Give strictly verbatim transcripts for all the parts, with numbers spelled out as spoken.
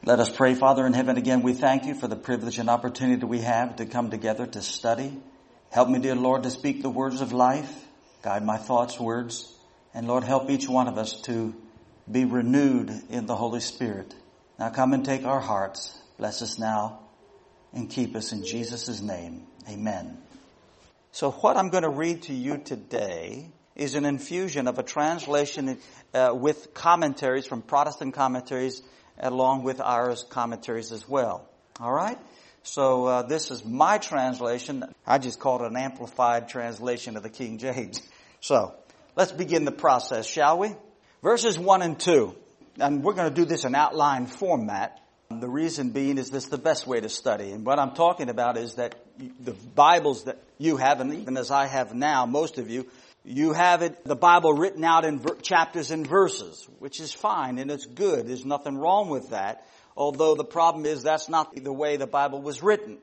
Let us pray. Father in heaven, again, we thank you for the privilege and opportunity that we have to come together to study. Help me, dear Lord, to speak the words of life. Guide my thoughts, words. And Lord, help each one of us to be renewed in the Holy Spirit. Now come and take our hearts. Bless us now and keep us in Jesus' name. Amen. So what I'm going to read to you today is an infusion of a translation uh, with commentaries from Protestant commentaries along with our commentaries as well. All right? So uh, this is my translation. I just called it an amplified translation of the King James. So let's begin the process, shall we? Verses one and two. And we're going to do this in outline format. The reason being is this is the best way to study. And what I'm talking about is that the Bibles that you have, and even as I have now, most of you, you have it, the Bible written out in ver- chapters and verses, which is fine and it's good. There's nothing wrong with that. Although the problem is that's not the way the Bible was written.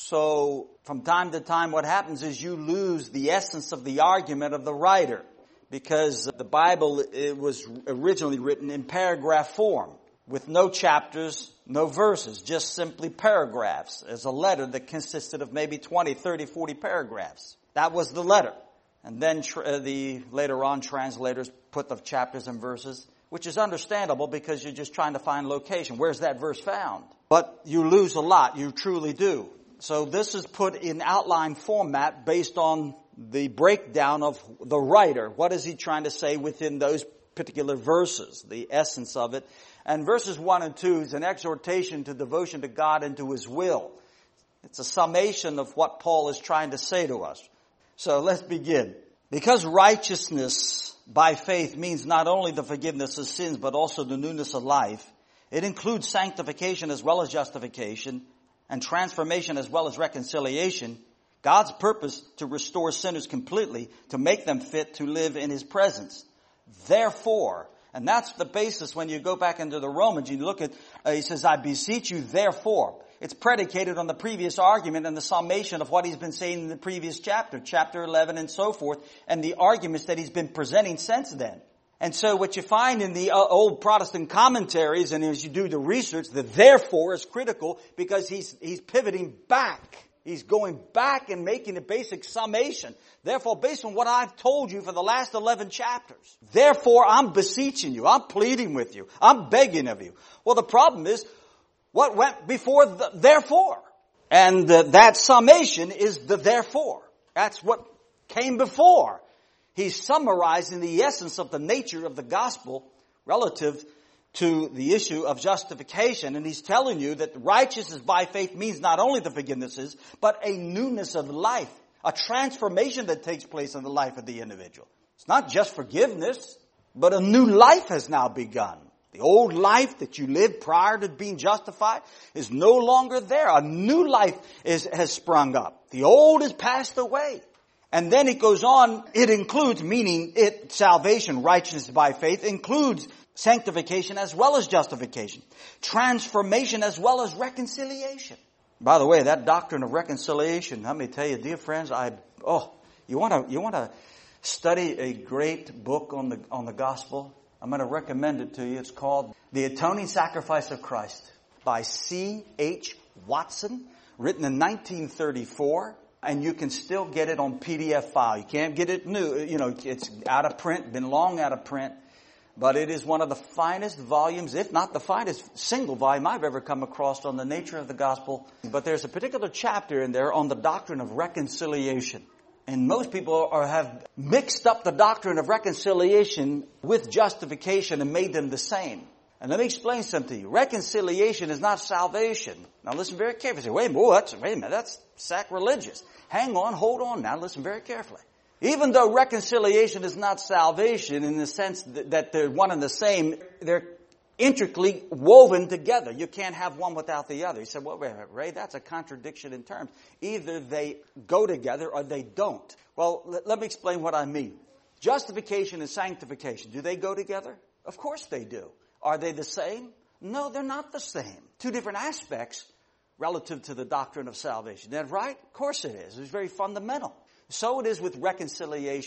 So from time to time what happens is you lose the essence of the argument of the writer. Because the Bible, it was originally written in paragraph form with no chapters, no verses, just simply paragraphs as a letter that consisted of maybe twenty, thirty, forty paragraphs. That was the letter. And then tra- the later on translators put the chapters and verses, which is understandable because you're just trying to find location. Where's that verse found? But you lose a lot. You truly do. So this is put in outline format based on the breakdown of the writer. What is he trying to say within those particular verses? The essence of it. And verses one and two is an exhortation to devotion to God and to His will. It's a summation of what Paul is trying to say to us. So let's begin. Because righteousness by faith means not only the forgiveness of sins, but also the newness of life. It includes sanctification as well as justification, and transformation as well as reconciliation. God's purpose to restore sinners completely, to make them fit to live in His presence. Therefore, and that's the basis when you go back into the Romans, you look at, uh, he says, I beseech you therefore. It's predicated on the previous argument and the summation of what he's been saying in the previous chapter, chapter eleven and so forth, and the arguments that he's been presenting since then. And so what you find in the uh, old Protestant commentaries, and as you do the research, the therefore is critical because he's, he's pivoting back. He's going back and making a basic summation. Therefore, based on what I've told you for the last eleven chapters, therefore I'm beseeching you, I'm pleading with you, I'm begging of you. Well, the problem is, what went before the therefore? And uh, that summation is the therefore. That's what came before. He's summarizing the essence of the nature of the gospel relative to the issue of justification. And he's telling you that righteousness by faith means not only the forgivenesses, but a newness of life. A transformation that takes place in the life of the individual. It's not just forgiveness, but a new life has now begun. The old life that you lived prior to being justified is no longer there. A new life is, has sprung up. The old is passed away. And then it goes on, it includes, meaning it, salvation, righteousness by faith, includes sanctification as well as justification. Transformation as well as reconciliation. By the way, that doctrine of reconciliation, let me tell you, dear friends, I, oh, you want to, you want to study a great book on the, on the gospel? I'm going to recommend it to you. It's called The Atoning Sacrifice of Christ by C H Watson, written in nineteen thirty-four. And you can still get it on P D F file. You can't get it new. You know, it's out of print, been long out of print. But it is one of the finest volumes, if not the finest single volume I've ever come across on the nature of the gospel. But there's a particular chapter in there on the doctrine of reconciliation. And most people are, have mixed up the doctrine of reconciliation with justification and made them the same. And let me explain something to you. Reconciliation is not salvation. Now listen very carefully. Say, wait, boy, that's, wait a minute, that's sacrilegious. Hang on, hold on now, listen very carefully. Even though reconciliation is not salvation in the sense that, that they're one and the same, they're intricately woven together. You can't have one without the other. He said, well, wait, Ray, that's a contradiction in terms. Either they go together or they don't. Well, let, let me explain what I mean. Justification and sanctification, do they go together? Of course they do. Are they the same? No, they're not the same. Two different aspects relative to the doctrine of salvation. Is that right? Of course it is. It's very fundamental. So it is with reconciliation.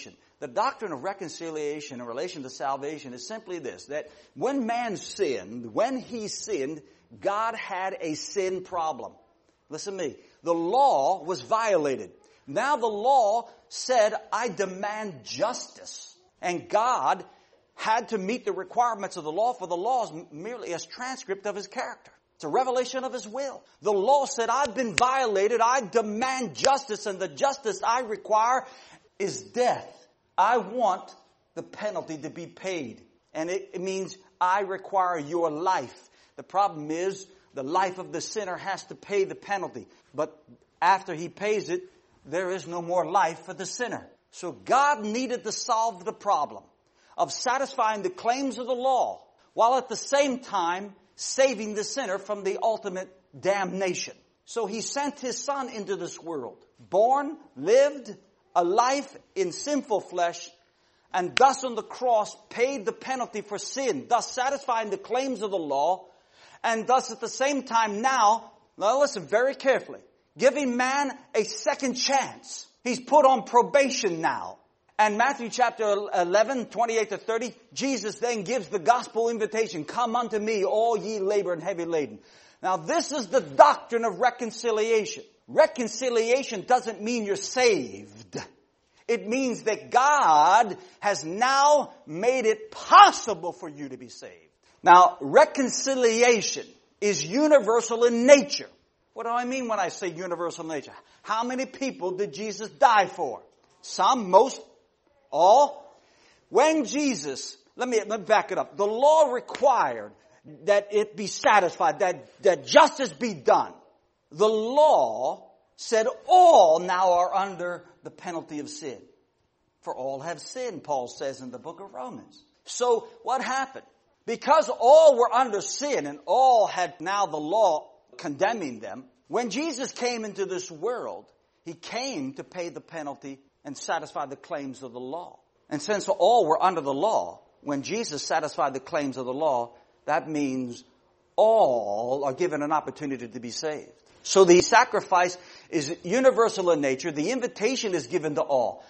The doctrine of reconciliation in relation to salvation is simply this, that when man sinned, when he sinned, God had a sin problem. Listen to me. The law was violated. Now the law said, I demand justice. And God had to meet the requirements of the law, for the law is merely a transcript of His character. It's a revelation of His will. The law said, I've been violated. I demand justice, and the justice I require is death. I want the penalty to be paid. And it, it means I require your life. The problem is the life of the sinner has to pay the penalty. But after he pays it, there is no more life for the sinner. So God needed to solve the problem of satisfying the claims of the law, while at the same time saving the sinner from the ultimate damnation. So He sent His Son into this world, born, lived a life in sinful flesh, and thus on the cross paid the penalty for sin, thus satisfying the claims of the law, and thus at the same time now, now listen very carefully, giving man a second chance. He's put on probation now. And Matthew chapter eleven, twenty-eight to thirty, Jesus then gives the gospel invitation, come unto me, all ye labor and heavy laden. Now this is the doctrine of reconciliation. Reconciliation doesn't mean you're saved. It means that God has now made it possible for you to be saved. Now, reconciliation is universal in nature. What do I mean when I say universal in nature? How many people did Jesus die for? Some, most, all. When Jesus, let me, let me back it up. The law required that it be satisfied, that, that justice be done. The law said all now are under the penalty of sin. For all have sinned, Paul says in the book of Romans. So what happened? Because all were under sin and all had now the law condemning them, when Jesus came into this world, He came to pay the penalty and satisfy the claims of the law. And since all were under the law, when Jesus satisfied the claims of the law, that means all are given an opportunity to be saved. So the sacrifice is universal in nature. The invitation is given to all.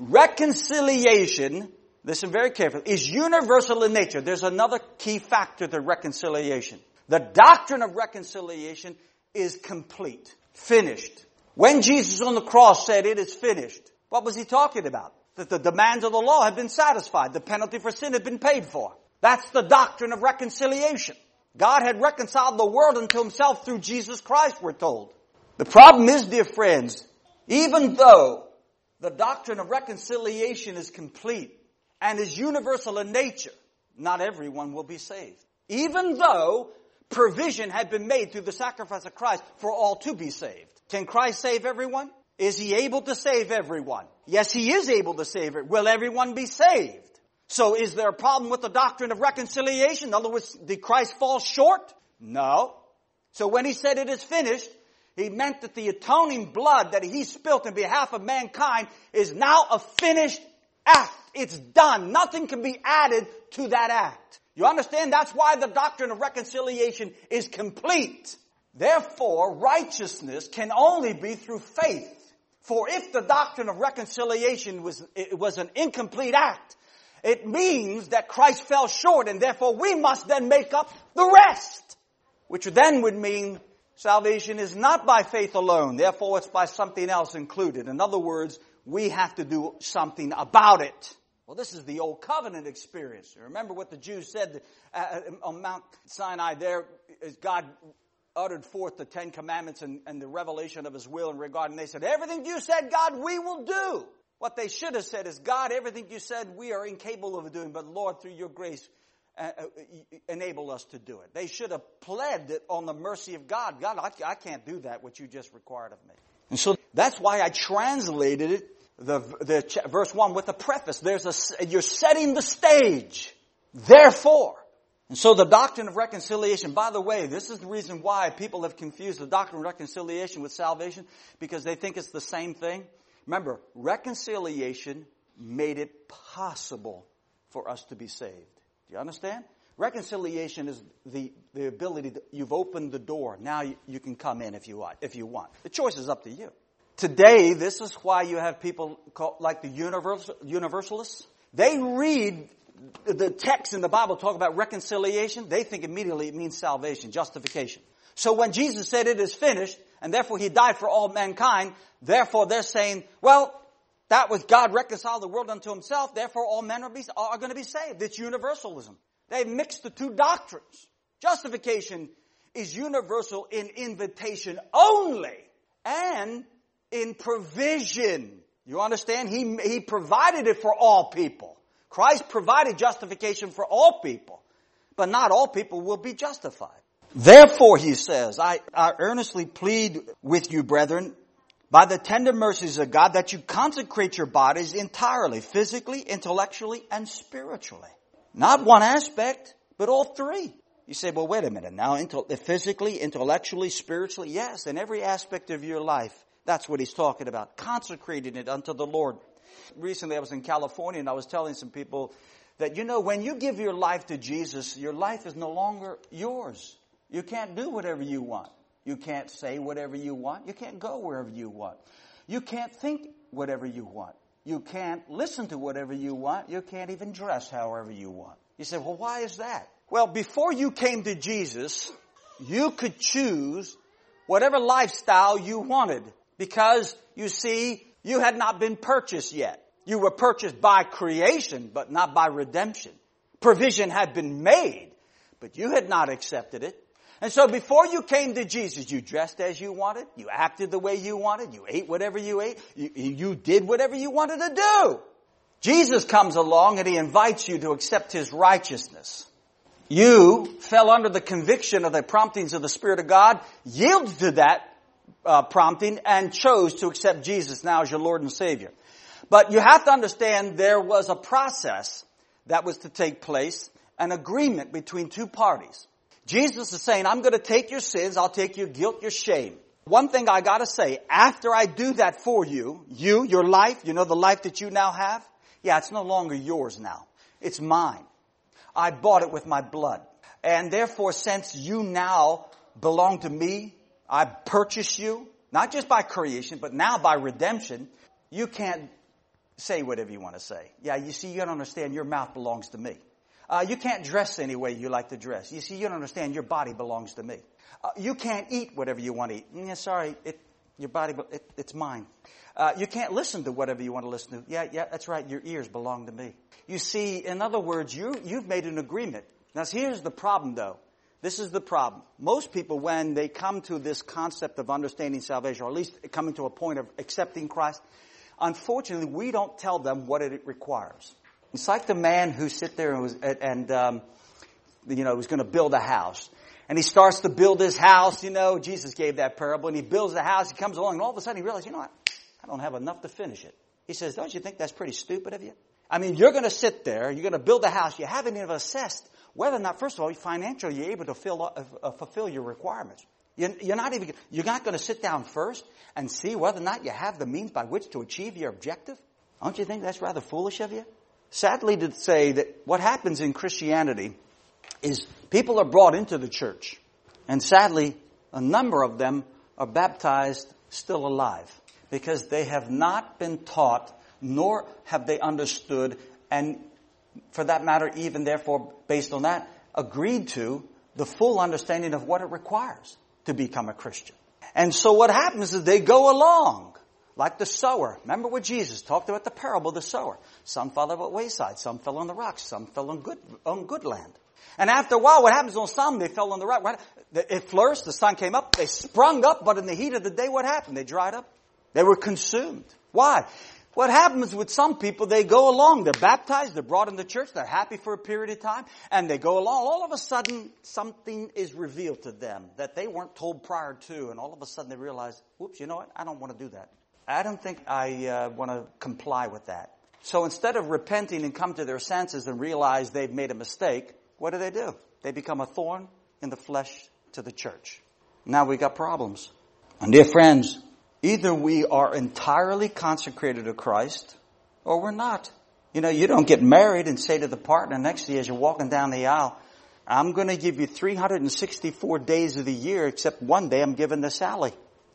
Reconciliation, listen very carefully, is universal in nature. There's another key factor to reconciliation. The doctrine of reconciliation is complete, finished. When Jesus on the cross said it is finished, what was He talking about? That the demands of the law had been satisfied. The penalty for sin had been paid for. That's the doctrine of reconciliation. God had reconciled the world unto Himself through Jesus Christ, we're told. The problem is, dear friends, even though the doctrine of reconciliation is complete and is universal in nature, not everyone will be saved. Even though provision had been made through the sacrifice of Christ for all to be saved. Can Christ save everyone? Is He able to save everyone? Yes, He is able to save it. Will everyone be saved? So is there a problem with the doctrine of reconciliation? In other words, did Christ fall short? No. So when He said it is finished, He meant that the atoning blood that He spilt in behalf of mankind is now a finished act. It's done. Nothing can be added to that act. You understand? That's why the doctrine of reconciliation is complete. Therefore, righteousness can only be through faith. For if the doctrine of reconciliation was, it was an incomplete act, it means that Christ fell short, and therefore we must then make up the rest. Which then would mean salvation is not by faith alone, therefore it's by something else included. In other words, we have to do something about it. Well, this is the Old Covenant experience. Remember what the Jews said on Mount Sinai there, as God uttered forth the Ten Commandments and, and the revelation of His will in regard, and they said, everything you said, God, we will do. What they should have said is, God, everything you said we are incapable of doing, but Lord, through your grace, uh, uh, enable us to do it. They should have pled on the mercy of God. God, I, I can't do that, what you just required of me. And so that's why I translated it, the, the verse one, with a preface. There's a, you're setting the stage. Therefore. And so the doctrine of reconciliation, by the way, this is the reason why people have confused the doctrine of reconciliation with salvation, because they think it's the same thing. Remember, reconciliation made it possible for us to be saved. Do you understand? Reconciliation is the, the ability that you've opened the door. Now you, you can come in if you want, if you want. The choice is up to you. Today, this is why you have people called, like the universal, universalists. They read the text in the Bible talk about reconciliation. They think immediately it means salvation, justification. So when Jesus said it is finished, and therefore He died for all mankind, therefore they're saying, well, that was God reconciled the world unto Himself, therefore all men are, be, are going to be saved. It's universalism. They mixed the two doctrines. Justification is universal in invitation only and in provision. You understand? He, he provided it for all people. Christ provided justification for all people, but not all people will be justified. Therefore, he says, I, I earnestly plead with you, brethren, by the tender mercies of God, that you consecrate your bodies entirely, physically, intellectually, and spiritually. Not one aspect, but all three. You say, well, wait a minute now, physically, intellectually, spiritually, yes, in every aspect of your life. That's what he's talking about, consecrating it unto the Lord. Recently I was in California and I was telling some people that, you know, when you give your life to Jesus, your life is no longer yours. You can't do whatever you want. You can't say whatever you want. You can't go wherever you want. You can't think whatever you want. You can't listen to whatever you want. You can't even dress however you want. You say, well, why is that? Well, before you came to Jesus, you could choose whatever lifestyle you wanted because, you see, you had not been purchased yet. You were purchased by creation, but not by redemption. Provision had been made, but you had not accepted it. And so before you came to Jesus, you dressed as you wanted. You acted the way you wanted. You ate whatever you ate. You, you did whatever you wanted to do. Jesus comes along and He invites you to accept His righteousness. You fell under the conviction of the promptings of the Spirit of God, yielded to that uh, prompting, and chose to accept Jesus now as your Lord and Savior. But you have to understand there was a process that was to take place, an agreement between two parties. Jesus is saying, I'm going to take your sins, I'll take your guilt, your shame. One thing I got to say, after I do that for you, you, your life, you know the life that you now have? Yeah, it's no longer yours now. It's mine. I bought it with my blood. And therefore, since you now belong to me, I purchased you, not just by creation, but now by redemption, you can't say whatever you want to say. Yeah, you see, you don't understand, your mouth belongs to me. Uh, you can't dress any way you like to dress. You see, you don't understand, your body belongs to me. Uh, you can't eat whatever you want to eat. Yeah, sorry, it, your body, it, it's mine. Uh, you can't listen to whatever you want to listen to. Yeah, yeah, that's right, your ears belong to me. You see, in other words, you, you've made an agreement. Now, here's the problem, though. This is the problem. Most people, when they come to this concept of understanding salvation, or at least coming to a point of accepting Christ, unfortunately, we don't tell them what it requires. It's like the man who sit there and, was, and um, you know, was going to build a house. And he starts to build his house, you know, Jesus gave that parable, and he builds the house, he comes along, and all of a sudden he realizes, you know what, I don't have enough to finish it. He says, don't you think that's pretty stupid of you? I mean, you're going to sit there, you're going to build a house, you haven't even assessed whether or not, first of all, financially you're able to fill, uh, fulfill your requirements. You're not even, you're not going to sit down first and see whether or not you have the means by which to achieve your objective? Don't you think that's rather foolish of you? Sadly to say that what happens in Christianity is people are brought into the church. And sadly, a number of them are baptized still alive. Because they have not been taught, nor have they understood, and for that matter, even therefore, based on that, agreed to the full understanding of what it requires to become a Christian. And so what happens is they go along. Like the sower. Remember what Jesus talked about, the parable of the sower. Some fell at the wayside. Some fell on the rocks. Some fell on good, on good land. And after a while, what happens on some? They fell on the rock. It flourished. The sun came up. They sprung up. But in the heat of the day, what happened? They dried up. They were consumed. Why? What happens with some people, they go along. They're baptized. They're brought into church. They're happy for a period of time. And they go along. All of a sudden, something is revealed to them that they weren't told prior to. And all of a sudden, they realize, whoops, you know what? I don't want to do that. I don't think I uh, want to comply with that. So instead of repenting and come to their senses and realize they've made a mistake, what do they do? They become a thorn in the flesh to the church. Now we got problems. And dear friends, either we are entirely consecrated to Christ or we're not. You know, you don't get married and say to the partner next to you as you're walking down the aisle, I'm going to give you three hundred sixty-four days of the year except one day I'm giving to Sally.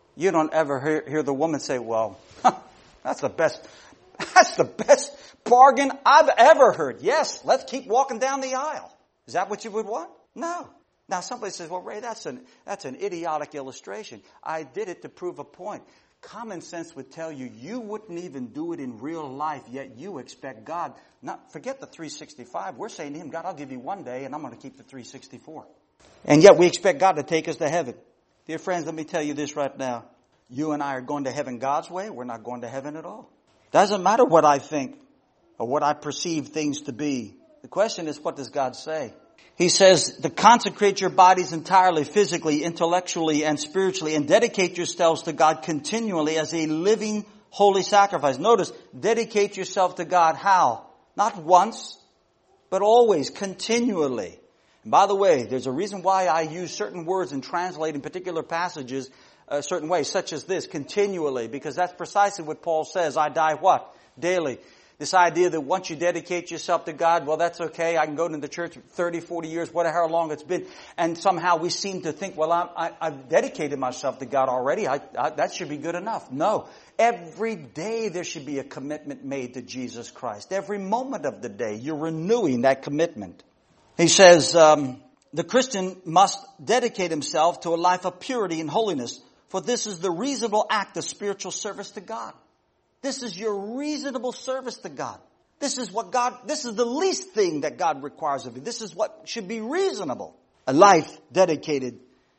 You don't ever hear, hear the woman say, well, huh, that's the best, that's the best bargain I've ever heard. Yes, let's keep walking down the aisle. Is that what you would want? No. Now somebody says, well, Ray, that's an, that's an idiotic illustration. I did it to prove a point. Common sense would tell you, you wouldn't even do it in real life, yet you expect God. Not, forget the three sixty-five. We're saying to Him, God, I'll give you one day and I'm going to keep the three sixty-four. And yet we expect God to take us to heaven. Dear friends, let me tell you this right now. You and I are going to heaven God's way. We're not going to heaven at all. Doesn't matter what I think or what I perceive things to be. The question is, what does God say? He says to consecrate your bodies entirely, physically, intellectually, and spiritually, and dedicate yourselves to God continually as a living, holy sacrifice. Notice, dedicate yourself to God how? Not once, but always, continually. And by the way, there's a reason why I use certain words and translate in particular passages a certain way, such as this, continually, because that's precisely what Paul says. I die what? Daily. This idea that once you dedicate yourself to God, well, that's okay. I can go to the church thirty, forty years, whatever, how long it's been. And somehow we seem to think, well, I, I, I've dedicated myself to God already. I, I, that should be good enough. No. Every day there should be a commitment made to Jesus Christ. Every moment of the day, you're renewing that commitment. He says, um, the Christian must dedicate himself to a life of purity and holiness, for this is the reasonable act of spiritual service to God. This is your reasonable service to God. This is what God, this is the least thing that God requires of you. This is what should be reasonable. A life dedicated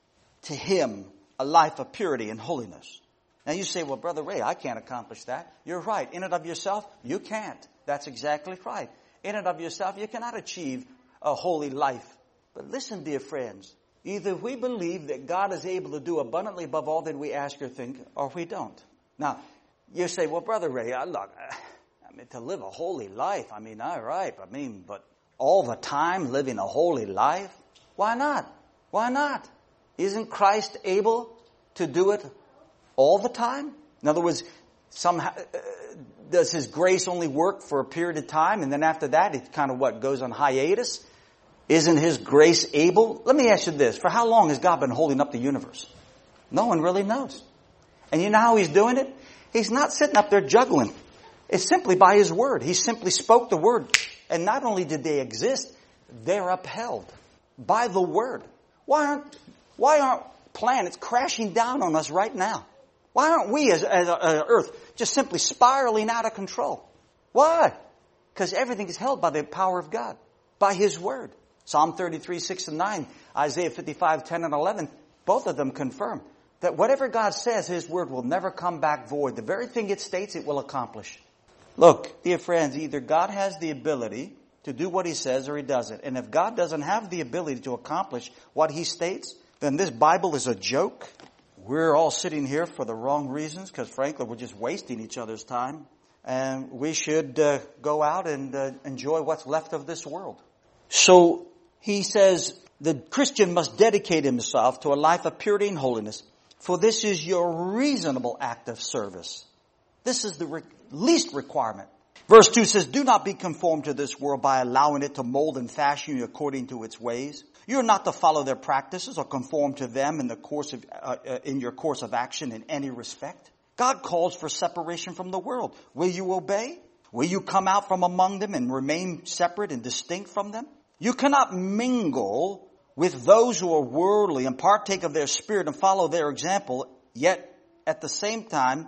to Him, a life of purity and holiness. Now you say, well, Brother Ray, I can't accomplish that. You're right. In and of yourself, you can't. That's exactly right. In and of yourself, you cannot achieve a holy life. But listen, dear friends, either we believe that God is able to do abundantly above all that we ask or think, or we don't. Now, you say, well, Brother Ray, I, look, I mean, to live a holy life, I mean, all right, I mean, but all the time living a holy life? Why not? Why not? Isn't Christ able to do it all the time? In other words, somehow, uh, does His grace only work for a period of time, and then after that, it kind of what, goes on hiatus? Isn't His grace able? Let me ask you this. For how long has God been holding up the universe? No one really knows. And you know how He's doing it? He's not sitting up there juggling. It's simply by His word. He simply spoke the word. And not only did they exist, they're upheld by the word. Why aren't, why aren't planets crashing down on us right now? Why aren't we as, as uh, Earth just simply spiraling out of control? Why? Because everything is held by the power of God, by His word. Psalm thirty-three, six and nine, Isaiah fifty-five, ten and eleven, both of them confirm that whatever God says, His word will never come back void. The very thing it states, it will accomplish. Look, dear friends, either God has the ability to do what He says or He doesn't. And if God doesn't have the ability to accomplish what He states, then this Bible is a joke. We're all sitting here for the wrong reasons because, frankly, we're just wasting each other's time. And we should uh, go out and uh, enjoy what's left of this world. So he says the Christian must dedicate himself to a life of purity and holiness, for this is your reasonable act of service. This is the re- least requirement. Verse two says, do not be conformed to this world by allowing it to mold and fashion you according to its ways. You're not to follow their practices or conform to them in the course of, uh, uh, in your course of action in any respect. God calls for separation from the world. Will you obey? Will you come out from among them and remain separate and distinct from them? You cannot mingle with those who are worldly and partake of their spirit and follow their example, yet at the same time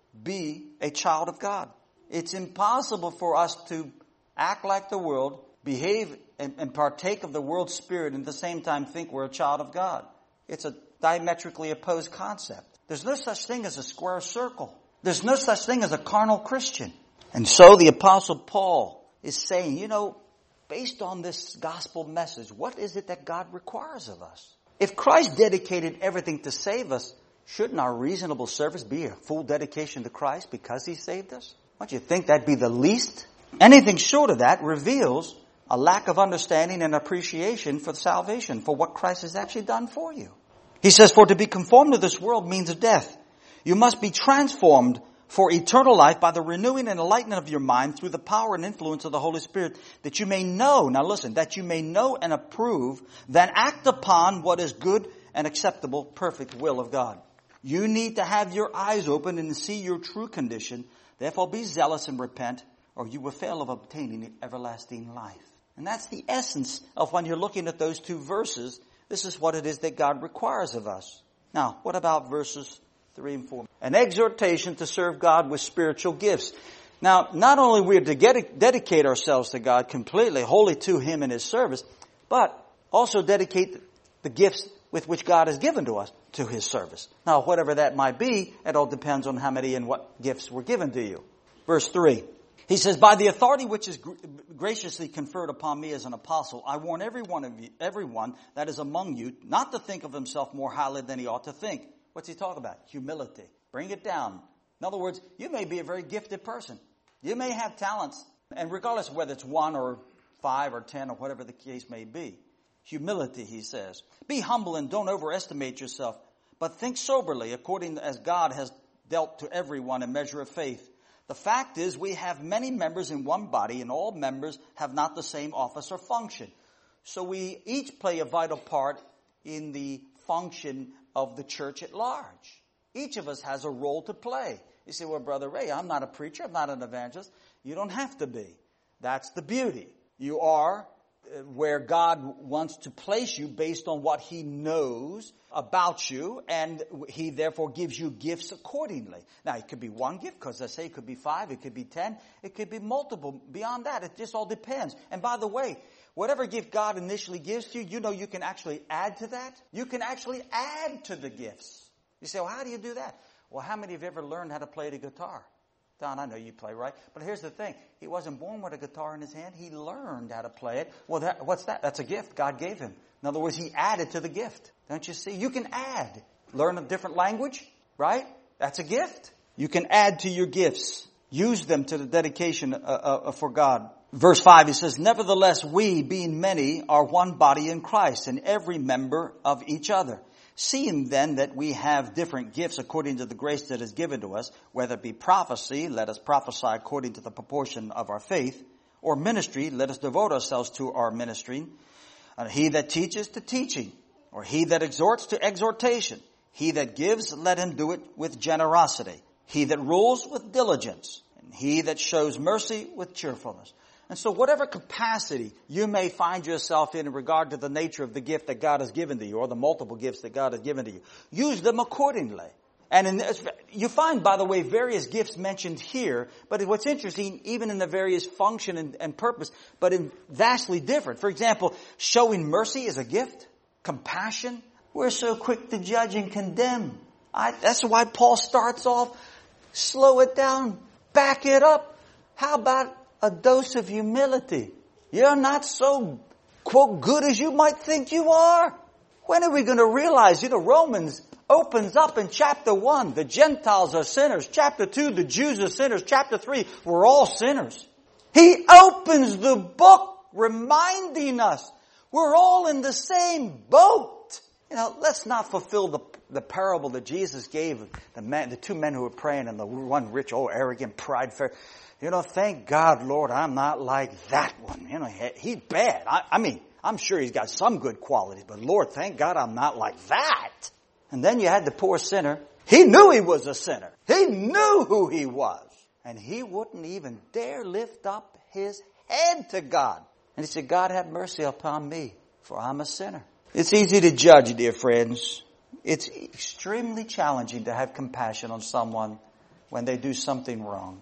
be a child of God. It's impossible for us to act like the world, behave and, and partake of the world's spirit, and at the same time think we're a child of God. It's a diametrically opposed concept. There's no such thing as a square circle. There's no such thing as a carnal Christian. And so the Apostle Paul is saying, you know, based on this gospel message, what is it that God requires of us? If Christ dedicated everything to save us, shouldn't our reasonable service be a full dedication to Christ because He saved us? Don't you think that'd be the least? Anything short of that reveals a lack of understanding and appreciation for salvation, for what Christ has actually done for you. He says, for to be conformed to this world means death. You must be transformed for eternal life by the renewing and enlightening of your mind through the power and influence of the Holy Spirit, that you may know, now listen, that you may know and approve, then act upon what is good and acceptable, perfect will of God. You need to have your eyes open and see your true condition. Therefore be zealous and repent, or you will fail of obtaining everlasting life. And that's the essence of when you're looking at those two verses. This is what it is that God requires of us. Now, what about verses three and four? An exhortation to serve God with spiritual gifts. Now, not only we are to get, dedicate ourselves to God completely, wholly to Him and His service, but also dedicate the gifts with which God has given to us to His service. Now, whatever that might be, it all depends on how many and what gifts were given to you. Verse three. He says, by the authority which is graciously conferred upon me as an apostle, I warn every one of you, everyone that is among you not to think of himself more highly than he ought to think. What's he talking about? Humility. Bring it down. In other words, you may be a very gifted person. You may have talents, and regardless of whether it's one or five or ten or whatever the case may be. Humility, he says. Be humble and don't overestimate yourself, but think soberly according as God has dealt to everyone a measure of faith. The fact is we have many members in one body, and all members have not the same office or function. So we each play a vital part in the function of the church at large. Each of us has a role to play. You say, well, Brother Ray, I'm not a preacher, I'm not an evangelist. You don't have to be. That's the beauty. You are where God wants to place you based on what He knows about you, and He therefore gives you gifts accordingly. Now, it could be one gift, because I say it could be five, it could be ten, it could be multiple. Beyond that, it just all depends. And by the way, whatever gift God initially gives to you, you know you can actually add to that. You can actually add to the gifts. You say, well, how do you do that? Well, how many of you ever learned how to play the guitar? Don, I know you play, right? But here's the thing. He wasn't born with a guitar in his hand. He learned how to play it. Well, that, what's that? That's a gift God gave him. In other words, He added to the gift. Don't you see? You can add. Learn a different language, right? That's a gift. You can add to your gifts. Use them to the dedication uh, uh, for God. Verse five, he says, nevertheless, we, being many, are one body in Christ, and every member of each other. Seeing then that we have different gifts according to the grace that is given to us, whether it be prophecy, let us prophesy according to the proportion of our faith, or ministry, let us devote ourselves to our ministry. And he that teaches to teaching, or he that exhorts to exhortation. He that gives, let him do it with generosity. He that rules with diligence, and he that shows mercy with cheerfulness. And so whatever capacity you may find yourself in in regard to the nature of the gift that God has given to you, or the multiple gifts that God has given to you, use them accordingly. And in this, you find, by the way, various gifts mentioned here, but what's interesting, even in the various function and, and purpose, but in vastly different. For example, showing mercy is a gift. Compassion. We're so quick to judge and condemn. I, that's why Paul starts off, slow it down, back it up. How about a dose of humility? You're not so, quote, good as you might think you are. When are we going to realize, you know, Romans opens up in chapter one, the Gentiles are sinners. Chapter two, the Jews are sinners. Chapter three, we're all sinners. He opens the book reminding us we're all in the same boat. You know, let's not fulfill the the parable that Jesus gave, the man, the two men who were praying, and the one rich, oh, arrogant, prideful. You know, thank God, Lord, I'm not like that one. You know, he, he's bad. I, I mean, I'm sure he's got some good qualities, but Lord, thank God I'm not like that. And then you had the poor sinner. He knew he was a sinner. He knew who he was. And he wouldn't even dare lift up his head to God. And he said, God, have mercy upon me, for I'm a sinner. It's easy to judge, dear friends. It's extremely challenging to have compassion on someone when they do something wrong.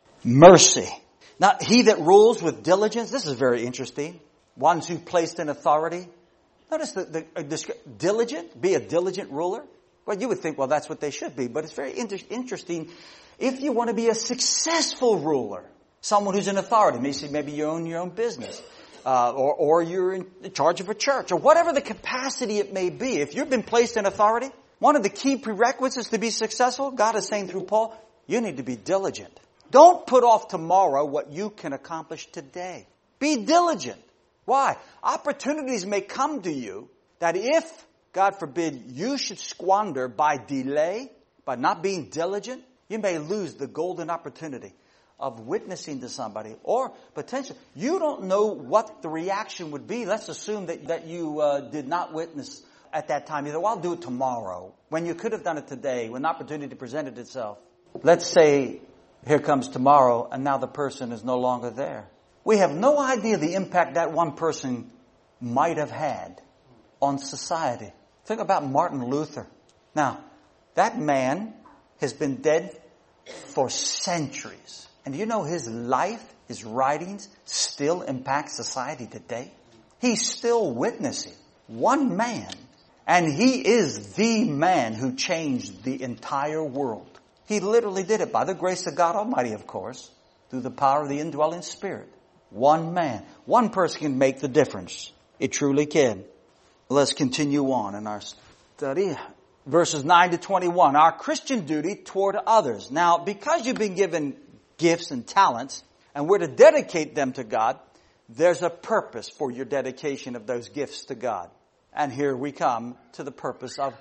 Mercy. Now, he that rules with diligence, this is very interesting. Ones who placed in authority. Notice the, the uh, diligent, be a diligent ruler. Well, you would think, well, that's what they should be. But it's very inter- interesting. If you want to be a successful ruler, someone who's in authority, maybe, maybe you own your own business, uh, or, or you're in charge of a church, or whatever the capacity it may be. If you've been placed in authority, one of the key prerequisites to be successful, God is saying through Paul, you need to be diligent. Don't put off tomorrow what you can accomplish today. Be diligent. Why? Opportunities may come to you that if, God forbid, you should squander by delay, by not being diligent, you may lose the golden opportunity of witnessing to somebody, or potentially, you don't know what the reaction would be. Let's assume that, that you uh, did not witness at that time. You say, well, I'll do it tomorrow. When you could have done it today, when the opportunity presented itself. Let's say here comes tomorrow and now the person is no longer there. We have no idea the impact that one person might have had on society. Think about Martin Luther. Now, that man has been dead for centuries. And do you know his life, his writings still impact society today? He's still witnessing. One man. And he is the man who changed the entire world. He literally did it by the grace of God Almighty, of course, through the power of the indwelling Spirit. One man. One person can make the difference. It truly can. Let's continue on in our study. Verses nine to twenty-one. Our Christian duty toward others. Now, because you've been given gifts and talents, and we're to dedicate them to God, there's a purpose for your dedication of those gifts to God. And here we come to the purpose of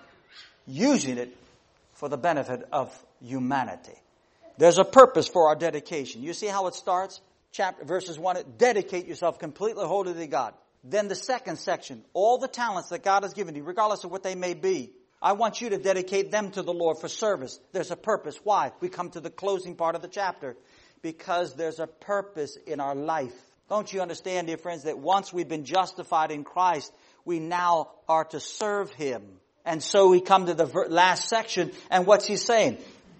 using it for the benefit of humanity. There's a purpose for our dedication. You see how it starts? Chapter, verses one, dedicate yourself completely wholly to God. Then the second section, all the talents that God has given you, regardless of what they may be, I want you to dedicate them to the Lord for service. There's a purpose. Why? We come to the closing part of the chapter. Because there's a purpose in our life. Don't you understand, dear friends, that once we've been justified in Christ, we now are to serve Him. And so we come to the last section, and what's he saying?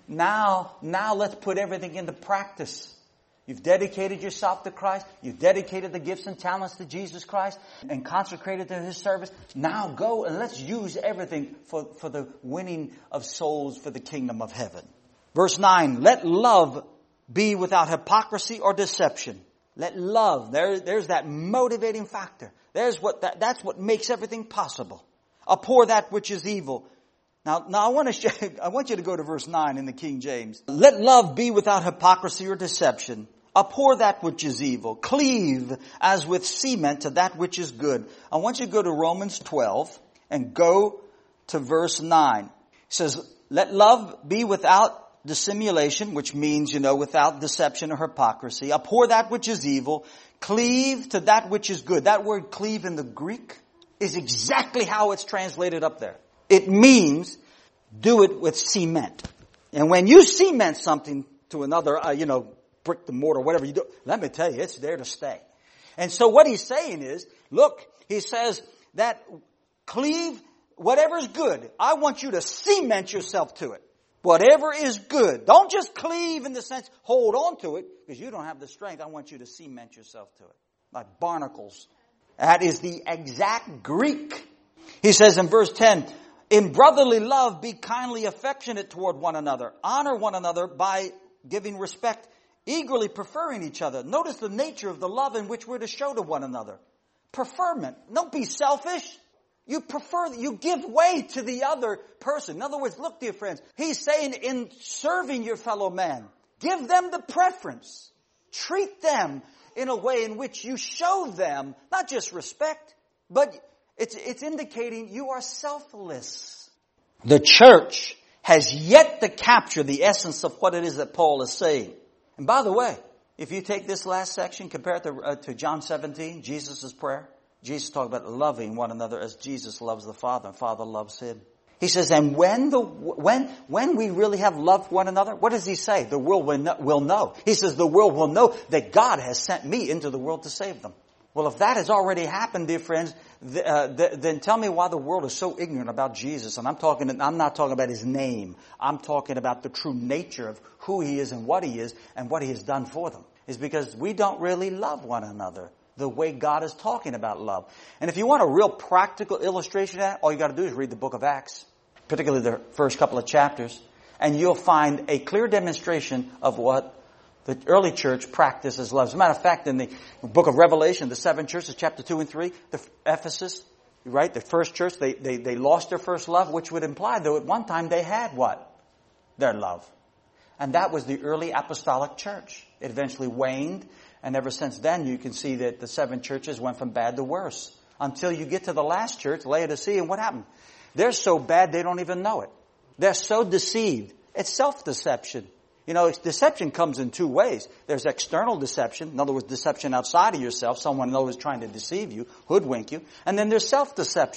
Now, now let's put everything into practice. You've dedicated yourself to Christ. You've dedicated the gifts and talents to Jesus Christ and consecrated to His service. Now go and let's use everything for, for the winning of souls for the kingdom of heaven. Verse nine, let love be without hypocrisy or deception. Let love, there, there's that motivating factor. There's what that, that's what makes everything possible. Abhor that which is evil. Now, now I want to show, I want you to go to verse nine in the King James. Let love be without hypocrisy or deception. Abhor that which is evil. Cleave as with cement to that which is good. I want you to go to Romans twelve and go to verse nine. It says, let love be without dissimulation, which means, you know, without deception or hypocrisy. Abhor that which is evil. Cleave to that which is good. That word cleave in the Greek is exactly how it's translated up there. It means do it with cement. And when you cement something to another, uh, you know, brick and mortar, whatever you do, let me tell you, it's there to stay. And so what he's saying is, look, he says that cleave, whatever's good, I want you to cement yourself to it. Whatever is good. Don't just cleave in the sense, hold on to it, because you don't have the strength. I want you to cement yourself to it. Like barnacles. That is the exact Greek. He says in verse ten, in brotherly love, be kindly affectionate toward one another. Honor one another by giving respect, eagerly preferring each other. Notice the nature of the love in which we're to show to one another. Preferment. Don't be selfish. You prefer, you give way to the other person. In other words, look, dear friends, he's saying in serving your fellow man, give them the preference. Treat them in a way in which you show them not just respect, but it's, it's indicating you are selfless. The church has yet to capture the essence of what it is that Paul is saying. And by the way, if you take this last section, compare it to, uh, to John seventeen, Jesus' prayer, Jesus talked about loving one another as Jesus loves the Father and Father loves Him. He says, and when the when when we really have loved one another, what does He say? The world will know. Will know. He says the world will know that God has sent me into the world to save them. Well, if that has already happened, dear friends, th- uh, th- then tell me why the world is so ignorant about Jesus. And I'm talking, I'm not talking about His name. I'm talking about the true nature of who He is and what He is and what He has done for them. It's because we don't really love one another the way God is talking about love. And if you want a real practical illustration of that, all you got to do is read the book of Acts, particularly the first couple of chapters, and you'll find a clear demonstration of what the early church practices love. As a matter of fact, in the book of Revelation, the seven churches, chapter two and three, the Ephesus, right, the first church, they, they, they lost their first love, which would imply, though, at one time they had what? Their love. And that was the early apostolic church. It eventually waned, and ever since then you can see that the seven churches went from bad to worse. Until you get to the last church, Laodicea, and what happened? They're so bad they don't even know it. They're so deceived. It's self-deception. You know, deception comes in two ways. There's external deception. In other words, deception outside of yourself. Someone always trying to deceive you, hoodwink you. And then there's self-deception.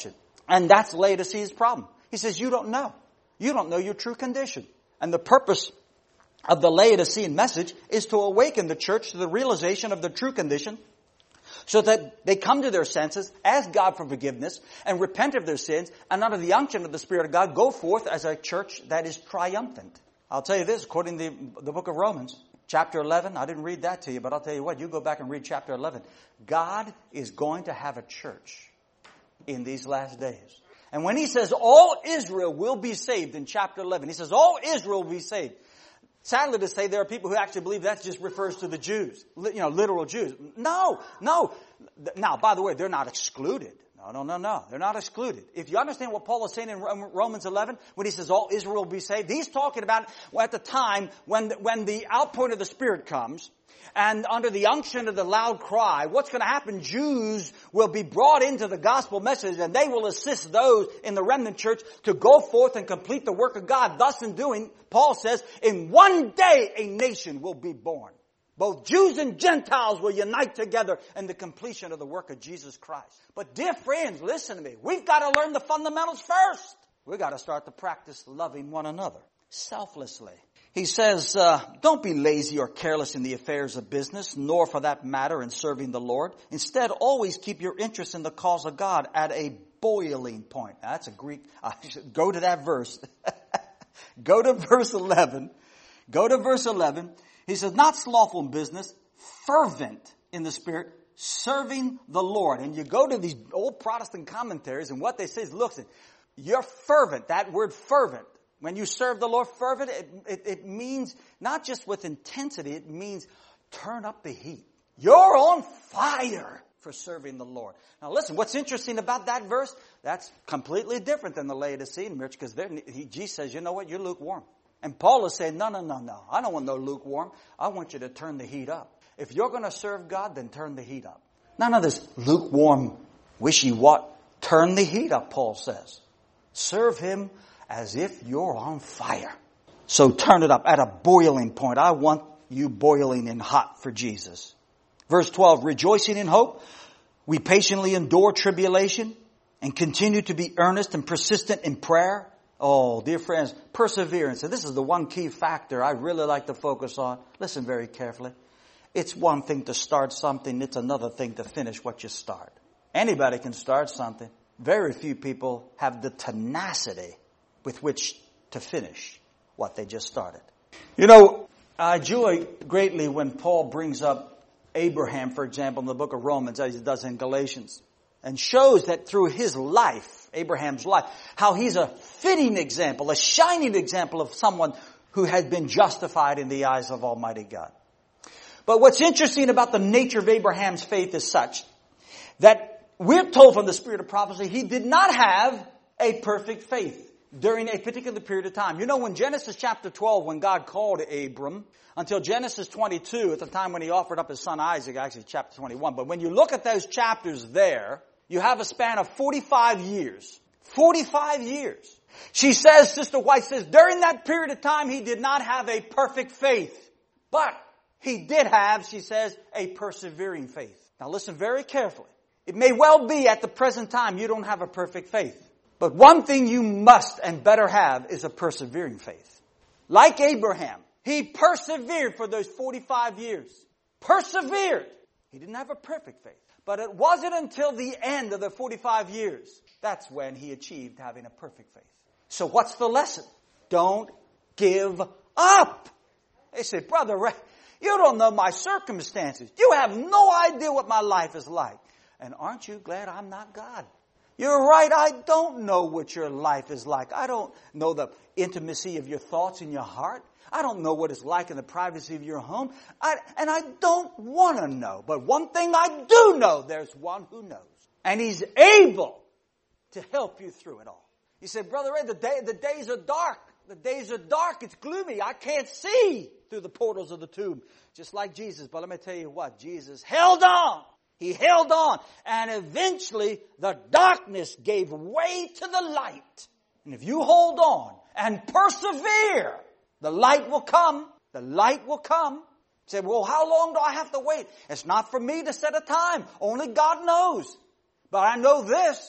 And that's Laodicea's problem. He says, you don't know. You don't know your true condition. And the purpose of the Laodicean message is to awaken the church to the realization of their true condition, so that they come to their senses, ask God for forgiveness, and repent of their sins, and under the unction of the Spirit of God, go forth as a church that is triumphant. I'll tell you this, according to the, the book of Romans, chapter eleven, I didn't read that to you, but I'll tell you what, you go back and read chapter eleven. God is going to have a church in these last days. And when he says all Israel will be saved in chapter eleven, he says all Israel will be saved. Sadly to say, there are people who actually believe that just refers to the Jews, you know, literal Jews. No, no. Now, by the way, they're not excluded. No, no, no, no. They're not excluded. If you understand what Paul is saying in Romans eleven, when he says all Israel will be saved, he's talking about at the time when, when the outpouring of the Spirit comes, and under the unction of the loud cry, what's going to happen? Jews will be brought into the gospel message, and they will assist those in the remnant church to go forth and complete the work of God. Thus in doing, Paul says, in one day a nation will be born. Both Jews and Gentiles will unite together in the completion of the work of Jesus Christ. But dear friends, listen to me. We've got to learn the fundamentals first. We've got to start to practice loving one another selflessly. He says, uh, don't be lazy or careless in the affairs of business, nor for that matter in serving the Lord. Instead, always keep your interest in the cause of God at a boiling point. Now, that's a Greek. I should go to that verse. Go to verse eleven. Go to verse eleven. He says, not slothful in business, fervent in the Spirit, serving the Lord. And you go to these old Protestant commentaries, and what they say is, look, you're fervent. That word fervent. When you serve the Lord fervent, it, it, it means not just with intensity, it means turn up the heat. You're on fire for serving the Lord. Now listen, what's interesting about that verse, that's completely different than the Laodicean church, because Jesus says, you know what, you're lukewarm. And Paul is saying, no, no, no, no, I don't want no lukewarm. I want you to turn the heat up. If you're going to serve God, then turn the heat up. None of this lukewarm, wishy-what. Turn the heat up, Paul says. Serve Him as if you're on fire. So turn it up at a boiling point. I want you boiling and hot for Jesus. Verse twelve, rejoicing in hope, we patiently endure tribulation and continue to be earnest and persistent in prayer. Oh, dear friends, perseverance. And this is the one key factor I really like to focus on. Listen very carefully. It's one thing to start something. It's another thing to finish what you start. Anybody can start something. Very few people have the tenacity with which to finish what they just started. You know, I enjoy greatly when Paul brings up Abraham, for example, in the book of Romans, as he does in Galatians, and shows that through his life, Abraham's life, how he's a fitting example, a shining example of someone who had been justified in the eyes of Almighty God. But what's interesting about the nature of Abraham's faith is such that we're told from the spirit of prophecy he did not have a perfect faith during a particular period of time. You know, when Genesis chapter twelve, when God called Abram, until Genesis twenty-two, at the time when he offered up his son Isaac, actually chapter twenty-one. But when you look at those chapters there, you have a span of forty-five years. forty-five years. She says, Sister White says, during that period of time, he did not have a perfect faith. But he did have, she says, a persevering faith. Now listen very carefully. It may well be at the present time you don't have a perfect faith. But one thing you must and better have is a persevering faith. Like Abraham, he persevered for those forty-five years. Persevered. He didn't have a perfect faith. But it wasn't until the end of the forty-five years, that's when he achieved having a perfect faith. So what's the lesson? Don't give up. They say, Brother Ray, you don't know my circumstances. You have no idea what my life is like. And aren't you glad I'm not God? You're right, I don't know what your life is like. I don't know the intimacy of your thoughts in your heart. I don't know what it's like in the privacy of your home. I, and I don't want to know. But one thing I do know, there's one who knows. And He's able to help you through it all. You say, Brother Ray, the, day, the days are dark. The days are dark. It's gloomy. I can't see through the portals of the tomb. Just like Jesus. But let me tell you what, Jesus held on. He held on, and eventually the darkness gave way to the light. And if you hold on and persevere, the light will come. The light will come. You say, well, how long do I have to wait? It's not for me to set a time. Only God knows. But I know this.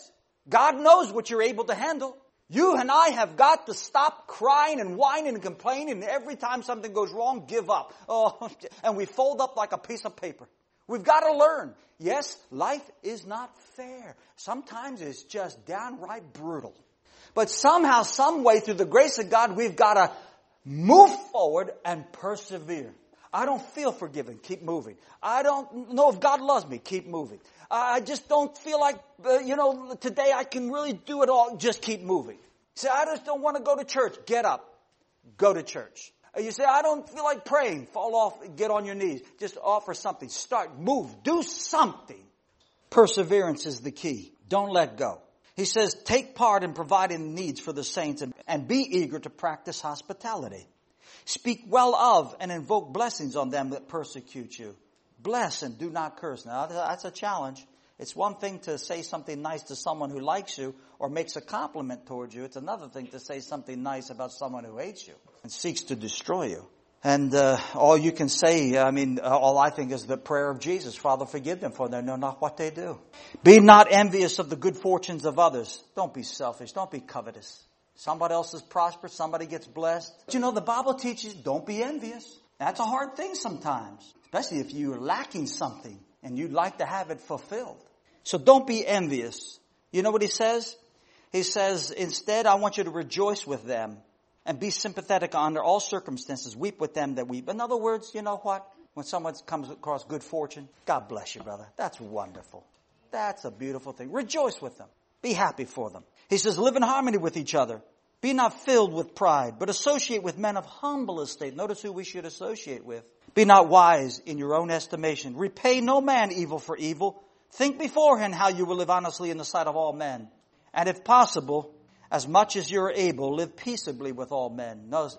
God knows what you're able to handle. You and I have got to stop crying and whining and complaining, and every time something goes wrong, give up. Oh, and we fold up like a piece of paper. We've got to learn. Yes, life is not fair. Sometimes it's just downright brutal. But somehow, some way, through the grace of God, we've got to move forward and persevere. I don't feel forgiven. Keep moving. I don't know if God loves me. Keep moving. I just don't feel like, uh, you know, today I can really do it all. Just keep moving. Say, I just don't want to go to church. Get up. Go to church. You say, I don't feel like praying. Fall off. Get on your knees. Just offer something. Start. Move. Do something. Perseverance is the key. Don't let go. He says, take part in providing needs for the saints and, and be eager to practice hospitality. Speak well of and invoke blessings on them that persecute you. Bless and do not curse. Now, that's a challenge. It's one thing to say something nice to someone who likes you or makes a compliment towards you. It's another thing to say something nice about someone who hates you and seeks to destroy you. And uh, all you can say, I mean, all I think is the prayer of Jesus. Father, forgive them, for they know not what they do. Be not envious of the good fortunes of others. Don't be selfish. Don't be covetous. Somebody else is prosperous. Somebody gets blessed. But you know, the Bible teaches don't be envious. That's a hard thing sometimes, especially if you're lacking something and you'd like to have it fulfilled. So don't be envious. You know what he says? He says, instead, I want you to rejoice with them and be sympathetic under all circumstances. Weep with them that weep. In other words, you know what? When someone comes across good fortune, God bless you, brother. That's wonderful. That's a beautiful thing. Rejoice with them. Be happy for them. He says, live in harmony with each other. Be not filled with pride, but associate with men of humble estate. Notice who we should associate with. Be not wise in your own estimation. Repay no man evil for evil. Think beforehand how you will live honestly in the sight of all men. And if possible, as much as you're able, live peaceably with all men. Notice,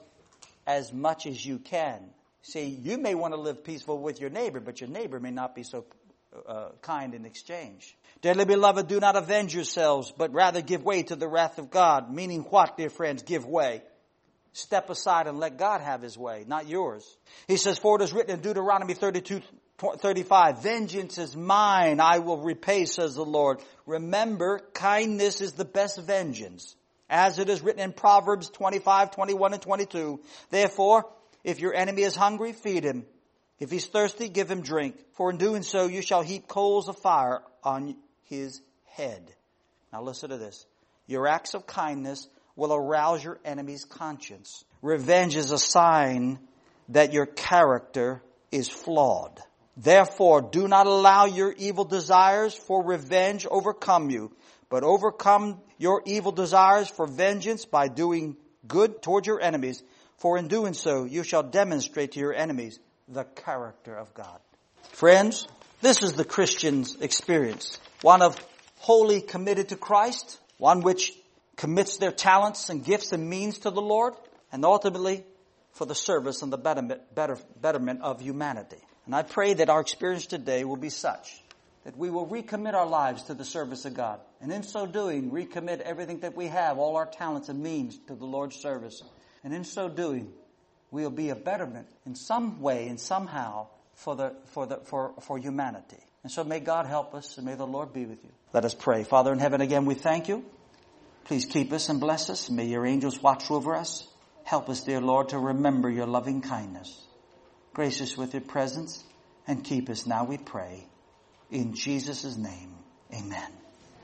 as much as you can. See, you may want to live peaceful with your neighbor, but your neighbor may not be so uh, kind in exchange. Dearly beloved, do not avenge yourselves, but rather give way to the wrath of God. Meaning what, dear friends? Give way. Step aside and let God have his way, not yours. He says, for it is written in Deuteronomy thirty-two thirty-five, vengeance is mine, I will repay, says the Lord. Remember, kindness is the best vengeance. As it is written in Proverbs twenty-five, twenty-one, and twenty-two. Therefore, if your enemy is hungry, feed him. If he's thirsty, give him drink. For in doing so, you shall heap coals of fire on his head. Now listen to this. Your acts of kindness will arouse your enemy's conscience. Revenge is a sign that your character is flawed. Therefore, do not allow your evil desires for revenge overcome you, but overcome your evil desires for vengeance by doing good toward your enemies. For in doing so, you shall demonstrate to your enemies the character of God. Friends, this is the Christian's experience. One of wholly committed to Christ, one which commits their talents and gifts and means to the Lord, and ultimately for the service and the betterment, better, betterment of humanity. And I pray that our experience today will be such that we will recommit our lives to the service of God. And in so doing, recommit everything that we have, all our talents and means to the Lord's service. And in so doing, we'll be a betterment in some way and somehow for the for the for, for humanity. And so may God help us and may the Lord be with you. Let us pray. Father in heaven, again we thank you. Please keep us and bless us. May your angels watch over us. Help us, dear Lord, to remember your loving kindness. Grace us with your presence and keep us now, we pray. In Jesus' name, amen.